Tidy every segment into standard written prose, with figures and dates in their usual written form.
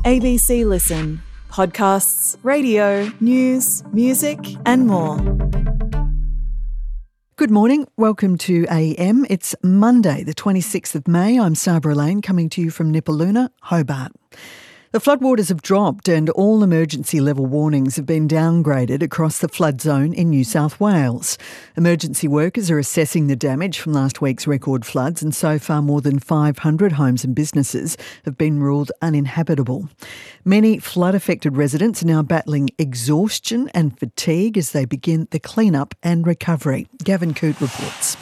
ABC Listen. Podcasts, radio, news, music and more. Good morning. Welcome to AM. It's Monday, the 26th of May. I'm Sabra Lane, coming to you from Nipaluna, Hobart. The floodwaters have dropped and all emergency level warnings have been downgraded across the flood zone in New South Wales. Emergency workers are assessing the damage from last week's record floods, and so far more than 500 homes and businesses have been ruled uninhabitable. Many flood-affected residents are now battling exhaustion and fatigue as they begin the clean-up and recovery. Gavin Coote reports.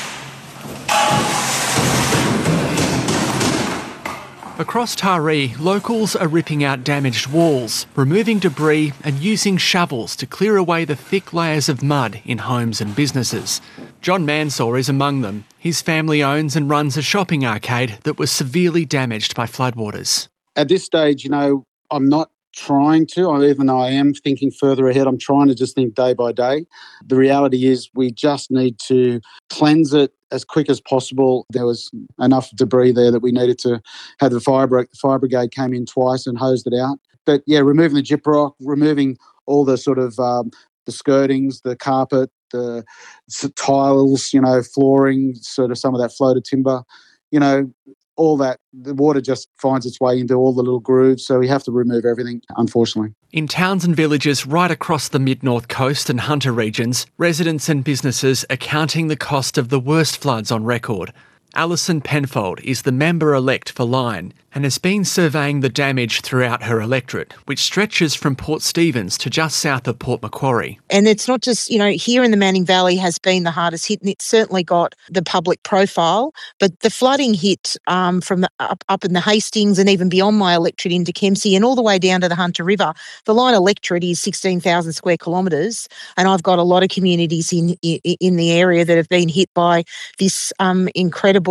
Across Taree, locals are ripping out damaged walls, removing debris and using shovels to clear away the thick layers of mud in homes and businesses. John Mansour is among them. His family owns and runs a shopping arcade that was severely damaged by floodwaters. At this stage, I'm not trying to, even though I am thinking further ahead, I'm trying to just think day by day. The reality is we just need to cleanse it as quick as possible. There was enough debris there that we needed to have the fire brigade came in twice and hosed it out. But yeah, removing the gyprock, removing all the sort of the skirtings, the carpet, the tiles, flooring, sort of some of that floated timber, all that, the water just finds its way into all the little grooves, so we have to remove everything, unfortunately. In towns and villages right across the mid-north coast and Hunter regions, residents and businesses are counting the cost of the worst floods on record. Alison Penfold is the member-elect for Lion and has been surveying the damage throughout her electorate, which stretches from Port Stephens to just south of Port Macquarie. And it's not just, here in the Manning Valley has been the hardest hit, and it's certainly got the public profile, but the flooding hit from up in the Hastings and even beyond my electorate into Kempsey and all the way down to the Hunter River. The Lion electorate is 16,000 square kilometres, and I've got a lot of communities in the area that have been hit by this incredible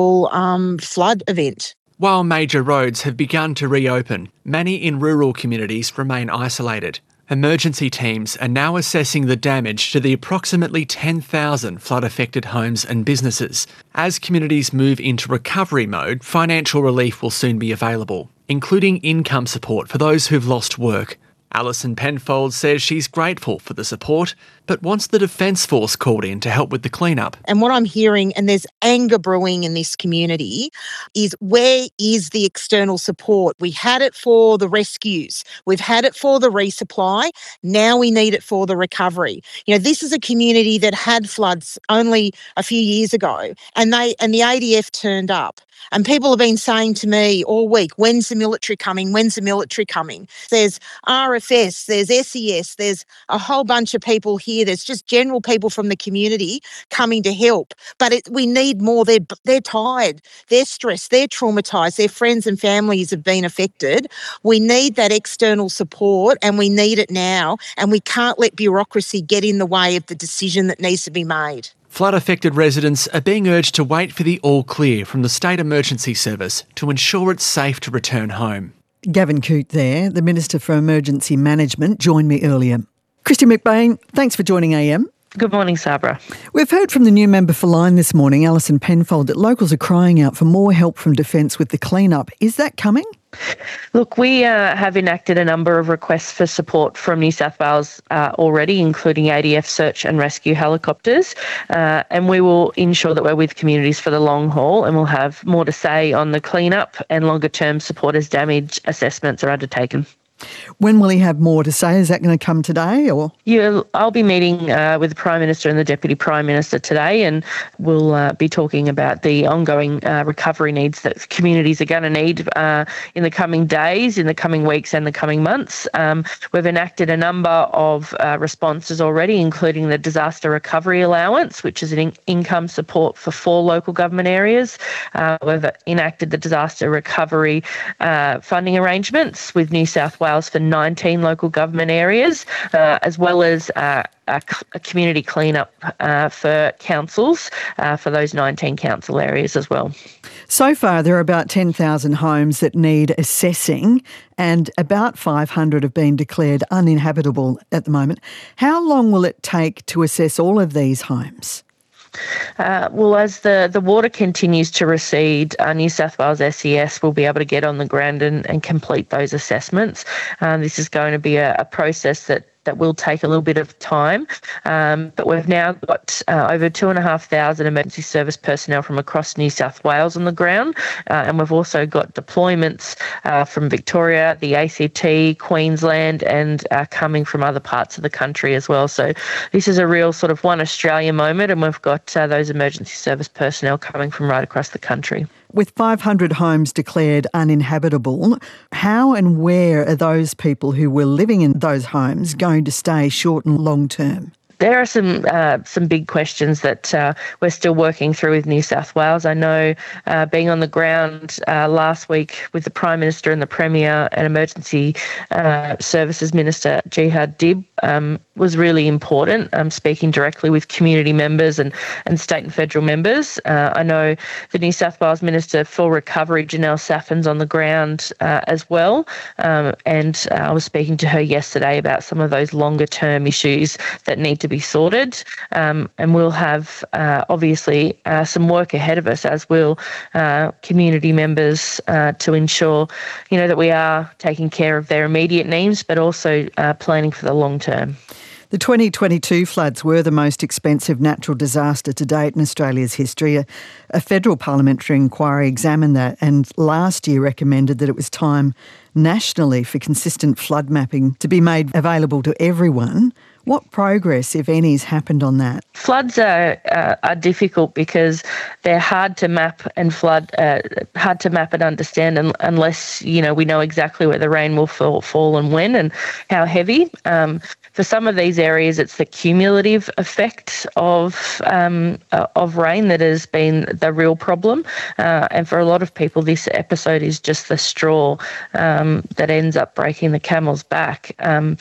flood event. While major roads have begun to reopen, many in rural communities remain isolated. Emergency teams are now assessing the damage to the approximately 10,000 flood-affected homes and businesses. As communities move into recovery mode, financial relief will soon be available, including income support for those who've lost work. Alison Penfold says she's grateful for the support, but wants the Defence Force called in to help with the cleanup. And what I'm hearing, and there's anger brewing in this community, is where is the external support? We had it for the rescues. We've had it for the resupply. Now we need it for the recovery. This is a community that had floods only a few years ago, and the ADF turned up. And people have been saying to me all week, when's the military coming? When's the military coming? There's RFS, there's SES, there's a whole bunch of people here. There's just general people from the community coming to help. But we need more. They're tired, they're stressed, they're traumatised, their friends and families have been affected. We need that external support, and we need it now. And we can't let bureaucracy get in the way of the decision that needs to be made. Flood-affected residents are being urged to wait for the all-clear from the State Emergency Service to ensure it's safe to return home. Gavin Coote there, the Minister for Emergency Management, joined me earlier. Christy McBain, thanks for joining AM. Good morning, Sabra. We've heard from the new member for Lion this morning, Alison Penfold, that locals are crying out for more help from Defence with the clean-up. Is that coming? Look, we have enacted a number of requests for support from New South Wales already, including ADF search and rescue helicopters, and we will ensure that we're with communities for the long haul, and we'll have more to say on the clean-up and longer-term support as damage assessments are undertaken. When will he have more to say? Is that going to come today? Or I'll be meeting with the Prime Minister and the Deputy Prime Minister today, and we'll be talking about the ongoing recovery needs that communities are going to need in the coming days, in the coming weeks and the coming months. We've enacted a number of responses already, including the Disaster Recovery Allowance, which is an income support for 4 local government areas. We've enacted the Disaster Recovery funding arrangements with New South Wales for 19 local government areas, as well as a community cleanup for councils for those 19 council areas as well. So far, there are about 10,000 homes that need assessing, and about 500 have been declared uninhabitable at the moment. How long will it take to assess all of these homes? Well, as the water continues to recede, New South Wales SES will be able to get on the ground and complete those assessments. This is going to be a process that will take a little bit of time, but we've now got over 2,500 emergency service personnel from across New South Wales on the ground, and we've also got deployments from Victoria, the ACT, Queensland, and coming from other parts of the country as well. So this is a real sort of one Australia moment, and we've got those emergency service personnel coming from right across the country. With 500 homes declared uninhabitable, how and where are those people who were living in those homes going to stay short and long term? There are some big questions that we're still working through with New South Wales. I know being on the ground last week with the Prime Minister and the Premier and Emergency Services Minister Jihad Dib was really important, speaking directly with community members and state and federal members. I know the New South Wales Minister for Recovery, Janelle Saffin's on the ground as well, and I was speaking to her yesterday about some of those longer term issues that need to be sorted, and we'll have obviously some work ahead of us, as will community members, to ensure that we are taking care of their immediate needs, but also planning for the long term. The 2022 floods were the most expensive natural disaster to date in Australia's history. A federal parliamentary inquiry examined that and last year recommended that it was time nationally for consistent flood mapping to be made available to everyone. What progress, if any, has happened on that? Floods are difficult because they're hard to map and understand unless we know exactly where the rain will fall and when and how heavy. For some of these areas, it's the cumulative effect of rain that has been the real problem, and for a lot of people, this episode is just the straw that ends up breaking the camel's back.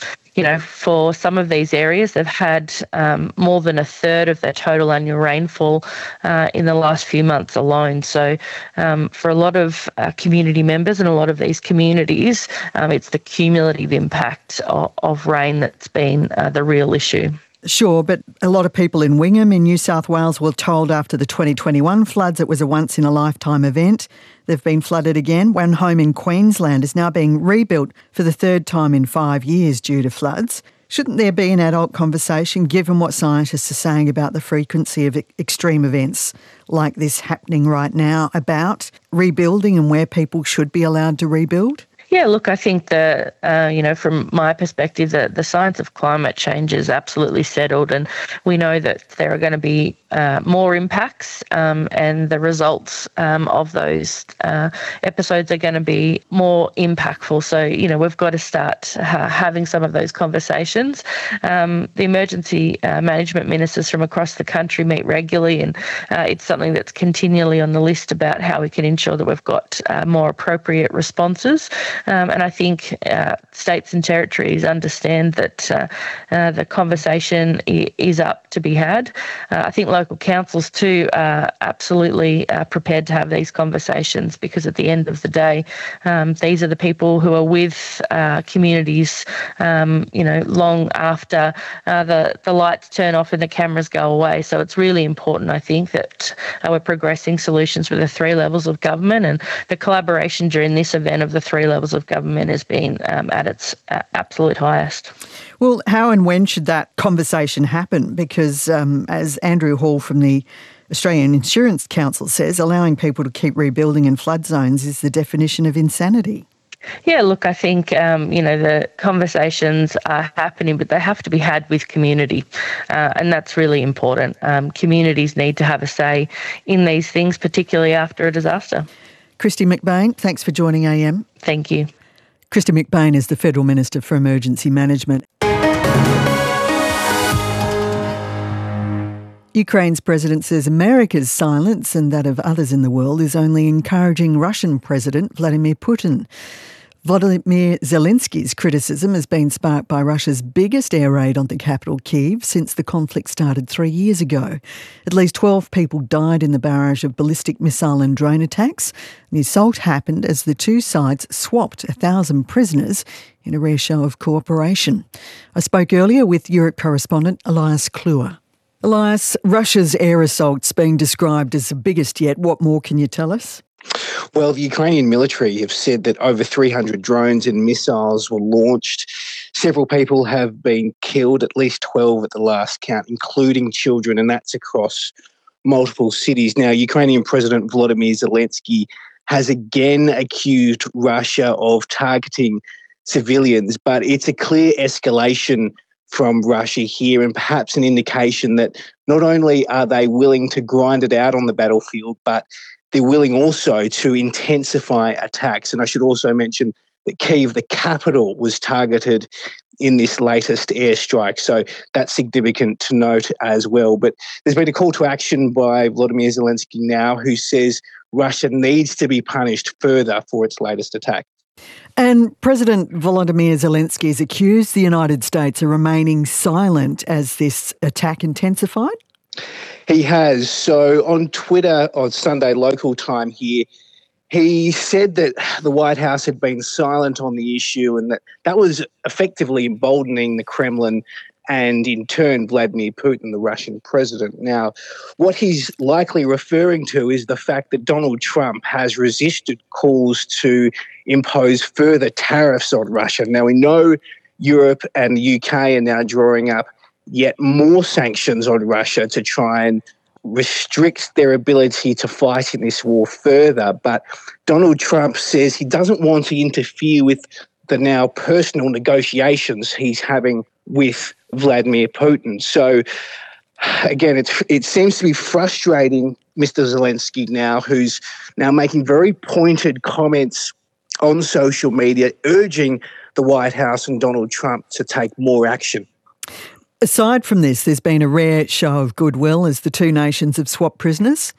For some of these areas, they've had more than a third of their total annual rainfall in the last few months alone. So for a lot of community members and a lot of these communities, it's the cumulative impact of rain that's been the real issue. Sure, but a lot of people in Wingham in New South Wales were told after the 2021 floods it was a once-in-a-lifetime event. They've been flooded again. One home in Queensland is now being rebuilt for the third time in 5 years due to floods. Shouldn't there be an adult conversation, given what scientists are saying about the frequency of extreme events like this happening right now, about rebuilding and where people should be allowed to rebuild? Yeah, look, I think that, from my perspective, that the science of climate change is absolutely settled, and we know that there are going to be more impacts, and the results of those episodes are going to be more impactful. So, we've got to start having some of those conversations. The emergency management ministers from across the country meet regularly, and it's something that's continually on the list about how we can ensure that we've got more appropriate responses. And I think states and territories understand that the conversation is up to be had. I think local councils too are absolutely prepared to have these conversations, because at the end of the day, these are the people who are with communities, long after the lights turn off and the cameras go away. So it's really important, I think, that we're progressing solutions with the three levels of government, and the collaboration during this event of the three levels of government has been at its absolute highest. Well, how and when should that conversation happen? Because as Andrew Hall from the Australian Insurance Council says, allowing people to keep rebuilding in flood zones is the definition of insanity. Yeah, look, I think, the conversations are happening, but they have to be had with community, and that's really important. Communities need to have a say in these things, particularly after a disaster. Kristy McBain, thanks for joining AM. Thank you. Kristy McBain is the Federal Minister for Emergency Management. Ukraine's president says America's silence and that of others in the world is only encouraging Russian President Vladimir Putin. Volodymyr Zelensky's criticism has been sparked by Russia's biggest air raid on the capital, Kyiv, since the conflict started 3 years ago. At least 12 people died in the barrage of ballistic missile and drone attacks. The assault happened as the two sides swapped 1,000 prisoners in a rare show of cooperation. I spoke earlier with Europe correspondent Elias Kluwer. Elias, Russia's air assault's being described as the biggest yet. What more can you tell us? Well, the Ukrainian military have said that over 300 drones and missiles were launched. Several people have been killed, at least 12 at the last count, including children, and that's across multiple cities. Now, Ukrainian President Volodymyr Zelensky has again accused Russia of targeting civilians, but it's a clear escalation from Russia here, and perhaps an indication that not only are they willing to grind it out on the battlefield, but they're willing also to intensify attacks. And I should also mention that Kyiv, the capital, was targeted in this latest airstrike. So that's significant to note as well. But there's been a call to action by Volodymyr Zelensky now, who says Russia needs to be punished further for its latest attack. And President Volodymyr Zelensky has accused the United States of remaining silent as this attack intensified. He has. So on Twitter on Sunday local time here, he said that the White House had been silent on the issue and that was effectively emboldening the Kremlin and in turn Vladimir Putin, the Russian president. Now, what he's likely referring to is the fact that Donald Trump has resisted calls to impose further tariffs on Russia. Now, we know Europe and the UK are now drawing up yet more sanctions on Russia to try and restrict their ability to fight in this war further. But Donald Trump says he doesn't want to interfere with the now personal negotiations he's having with Vladimir Putin. So, again, it seems to be frustrating Mr. Zelensky now, who's now making very pointed comments on social media, urging the White House and Donald Trump to take more action. Aside from this, there's been a rare show of goodwill as the two nations have swapped prisoners.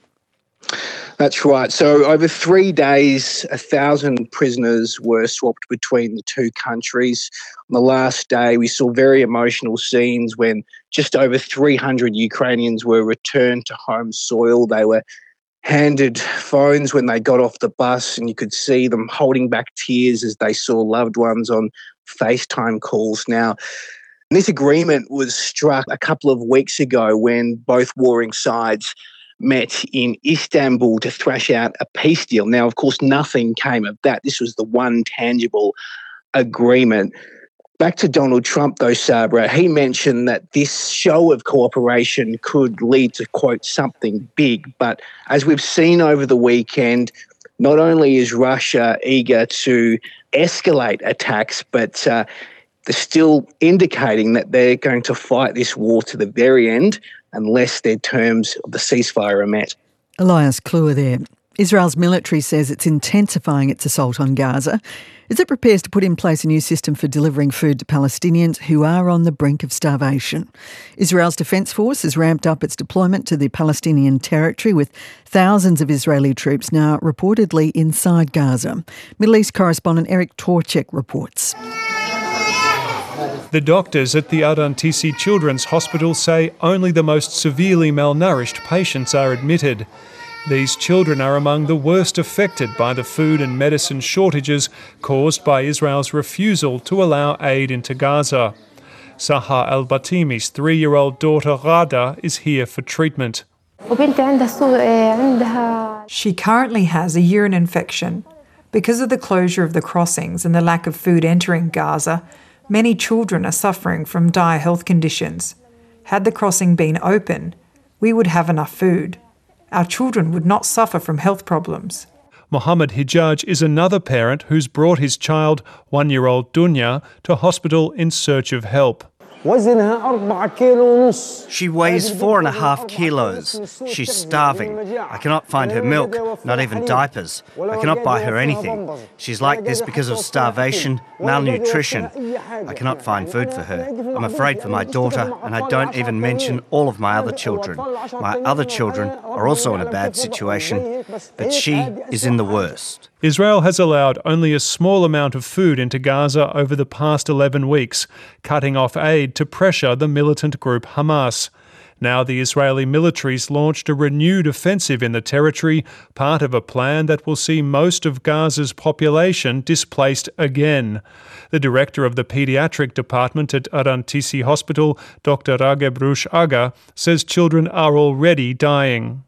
That's right. So over 3 days, 1,000 prisoners were swapped between the two countries. On the last day, we saw very emotional scenes when just over 300 Ukrainians were returned to home soil. They were handed phones when they got off the bus, and you could see them holding back tears as they saw loved ones on FaceTime calls. Now, this agreement was struck a couple of weeks ago when both warring sides met in Istanbul to thrash out a peace deal. Now, of course, nothing came of that. This was the one tangible agreement. Back to Donald Trump, though, Sabra, he mentioned that this show of cooperation could lead to, quote, something big. But as we've seen over the weekend, not only is Russia eager to escalate attacks, but they're still indicating that they're going to fight this war to the very end unless their terms of the ceasefire are met. Elias Kluwer there. Israel's military says it's intensifying its assault on Gaza as it prepares to put in place a new system for delivering food to Palestinians who are on the brink of starvation. Israel's Defence Force has ramped up its deployment to the Palestinian territory with thousands of Israeli troops now reportedly inside Gaza. Middle East correspondent Eric Torchek reports. The doctors at the Ad-Antisi Children's Hospital say only the most severely malnourished patients are admitted. These children are among the worst affected by the food and medicine shortages caused by Israel's refusal to allow aid into Gaza. Sahar al-Batimi's 3-year-old daughter Ghada is here for treatment. She currently has a urine infection. Because of the closure of the crossings and the lack of food entering Gaza, many children are suffering from dire health conditions. Had the crossing been open, we would have enough food. Our children would not suffer from health problems. Mohammed Hijaj is another parent who's brought his child, 1-year-old Dunya, to hospital in search of help. She weighs 4.5 kilos. She's starving. I cannot find her milk, not even diapers. I cannot buy her anything. She's like this because of starvation, malnutrition. I cannot find food for her. I'm afraid for my daughter, and I don't even mention all of my other children. My other children are also in a bad situation, but she is in the worst. Israel has allowed only a small amount of food into Gaza over the past 11 weeks, cutting off aid to pressure the militant group Hamas. Now the Israeli military's launched a renewed offensive in the territory, part of a plan that will see most of Gaza's population displaced again. The director of the paediatric department at Arantisi Hospital, Dr. Rageb Rush Aga, says children are already dying.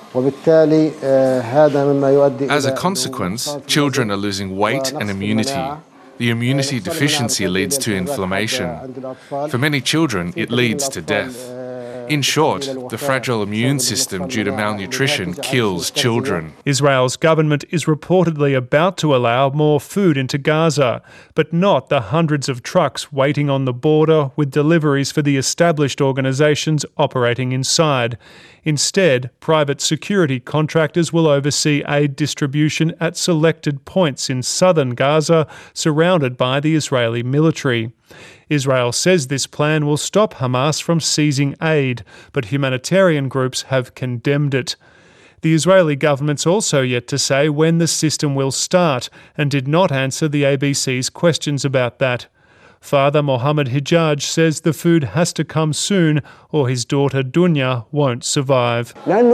As a consequence, children are losing weight and immunity. The immunity deficiency leads to inflammation. For many children, it leads to death. In short, the fragile immune system due to malnutrition kills children. Israel's government is reportedly about to allow more food into Gaza, but not the hundreds of trucks waiting on the border with deliveries for the established organisations operating inside. Instead, private security contractors will oversee aid distribution at selected points in southern Gaza, surrounded by the Israeli military. Israel says this plan will stop Hamas from seizing aid, but humanitarian groups have condemned it. The Israeli government's also yet to say when the system will start and did not answer the ABC's questions about that. Father Mohammed Hijaj says the food has to come soon or his daughter Dunya won't survive.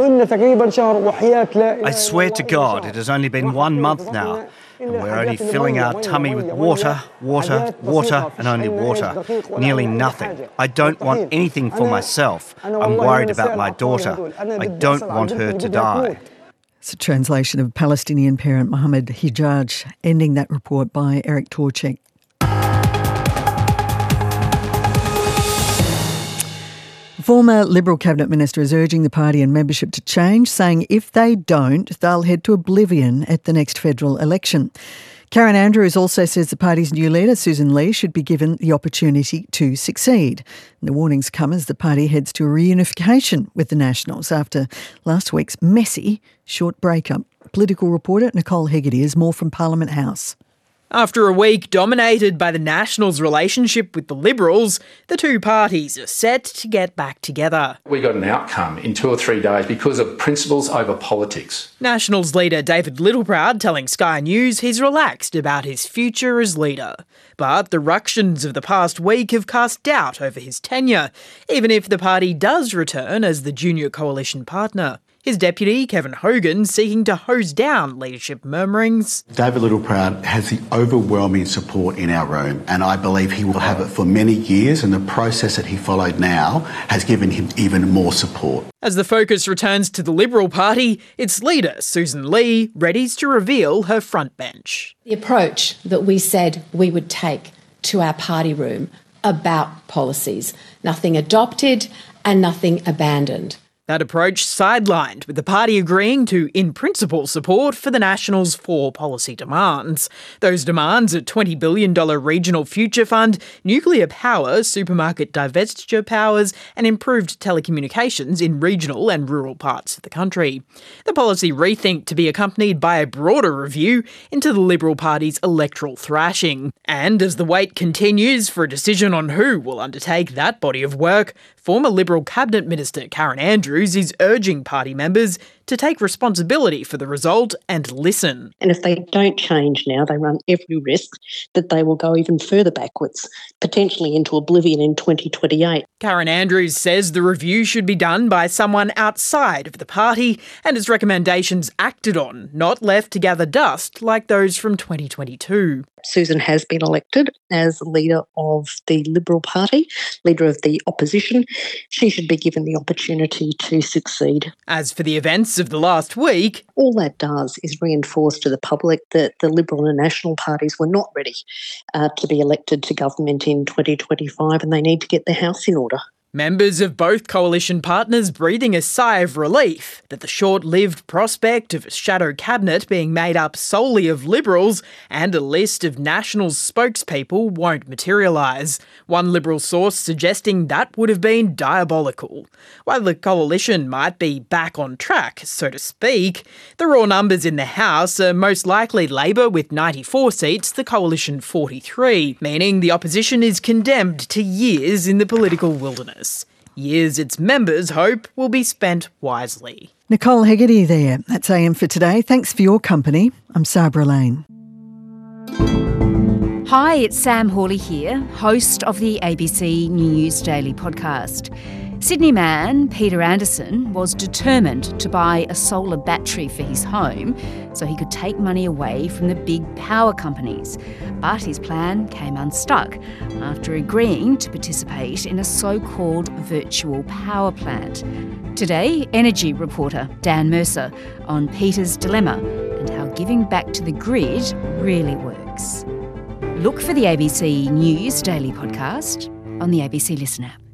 I swear to God, it has only been 1 month now, and we're only filling our tummy with water, and only water. Nearly nothing. I don't want anything for myself. I'm worried about my daughter. I don't want her to die. It's a translation of Palestinian parent Mohammed Hijaj, ending that report by Eric Torchek. Former Liberal Cabinet Minister is urging the party and membership to change, saying if they don't, they'll head to oblivion at the next federal election. Karen Andrews also says the party's new leader, Susan Lee, should be given the opportunity to succeed. And the warnings come as the party heads to a reunification with the Nationals after last week's messy short breakup. Political reporter Nicole Hegarty has more from Parliament House. After a week dominated by the Nationals' relationship with the Liberals, the two parties are set to get back together. We got an outcome in 2 or 3 days because of principles over politics. Nationals leader David Littleproud telling Sky News he's relaxed about his future as leader. But the ructions of the past week have cast doubt over his tenure, even if the party does return as the junior coalition partner. His deputy, Kevin Hogan, seeking to hose down leadership murmurings. David Littleproud has the overwhelming support in our room, and I believe he will have it for many years, and the process that he followed now has given him even more support. As the focus returns to the Liberal Party, its leader, Susan Lee, readies to reveal her front bench. The approach that we said we would take to our party room about policies, nothing adopted and nothing abandoned. That approach sidelined, with the party agreeing to, in principle, support for the Nationals' 4 policy demands. Those demands are $20 billion regional future fund, nuclear power, supermarket divestiture powers, and improved telecommunications in regional and rural parts of the country. The policy rethink to be accompanied by a broader review into the Liberal Party's electoral thrashing. And as the wait continues for a decision on who will undertake that body of work, former Liberal Cabinet Minister Karen Andrews is urging party members to take responsibility for the result and listen. And if they don't change now, they run every risk that they will go even further backwards, potentially into oblivion in 2028. Karen Andrews says the review should be done by someone outside of the party and its recommendations acted on, not left to gather dust like those from 2022. Susan has been elected as leader of the Liberal Party, leader of the opposition. She should be given the opportunity to succeed. As for the events of the last week, all that does is reinforce to the public that the Liberal and National parties were not ready to be elected to government in 2025, and they need to get their house in order. Members of both coalition partners breathing a sigh of relief that the short-lived prospect of a shadow cabinet being made up solely of Liberals and a list of Nationals spokespeople won't materialise. One Liberal source suggesting that would have been diabolical. While the coalition might be back on track, so to speak, the raw numbers in the House are most likely Labor with 94 seats, the coalition 43, meaning the opposition is condemned to years in the political wilderness. Years its members hope will be spent wisely. Nicole Hegarty there. That's AM for today. Thanks for your company. I'm Sabra Lane. Hi, it's Sam Hawley here, host of the ABC News Daily podcast. Sydney man Peter Anderson was determined to buy a solar battery for his home so he could take money away from the big power companies. But his plan came unstuck after agreeing to participate in a so-called virtual power plant. Today, energy reporter Dan Mercer on Peter's dilemma and how giving back to the grid really works. Look for the ABC News Daily Podcast on the ABC Listen app.